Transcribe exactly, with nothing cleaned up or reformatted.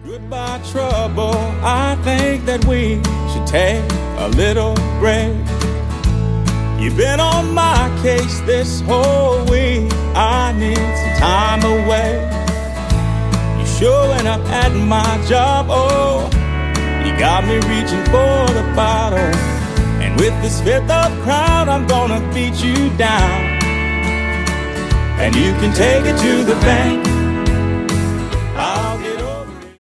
Goodbye, trouble. I think that we should take a little break. You've been on my case this whole week. I need some time away. You showing up at my job, oh, you got me reaching for the bottle. And with this fifth of crowd, I'm gonna beat you down. And you can take it to the bank.